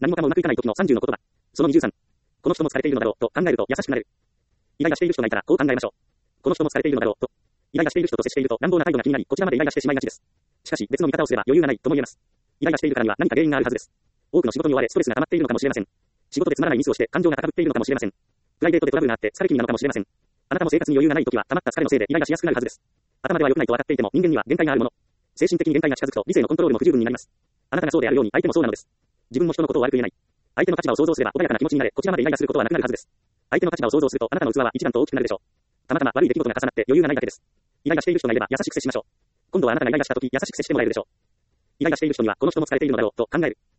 何もかもうまくいかない時の30の言葉。その23。この人も疲れているのだろうと考えると優しくなれる。イライラしている人がいたらこう考えましょう。この人も疲れているのだろうと。イライラしている人と接していると乱暴な態度が気になり、こちらまでイライラしてしまいがちです。しかし別の見方をすれば余裕がないとも言えます。イライラしているからには何か原因があるはずです。多くの仕事に追われストレスが溜まっているのかもしれません。仕事でつまらないミスをして感情が高ぶっているのかもしれません。プライベートでトラブルがあって疲れ気味なのかもしれません。あなたも生活に余裕がない時は溜まった疲れのせいでイライラしやすくなるはずです。頭では良くないと分かっていても人間には限界があるもの。精神的に限界が近づくと理性のコントロールも不十分になります。あなたがそうであるように相手もそうなのです。自分も人のことを悪く言えない。相手の立場を想像すれば穏やかな気持ちになれ、こちらまでイライラすることはなくなるはずです。相手の立場を想像するとあなたの器は一段と大きくなるでしょう。たまたま悪い出来事が重なって余裕がないだけです。イライラしている人がいれば優しく接しましょう。今度はあなたがイライラした時優しく接してもらえるでしょう。イライラしている人にはこの人も疲れているのだろうと考える。